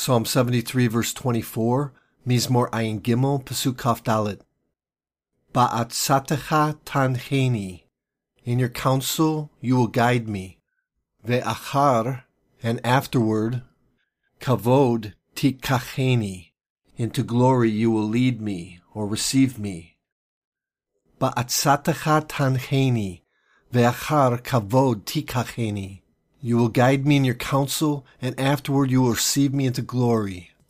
Psalm 73 verse 24, Mizmor Ayin Gimel, Pasuk Kaf Dalet. Ba'atzatecha tancheni. In your counsel you will guide me. Ve'achar, and afterward, kavod tikacheni. Into glory you will lead me, or receive me. Ba'atzatecha tancheni. Ve'achar kavod tikacheni. You will guide me in your counsel, and afterward you will receive me into glory.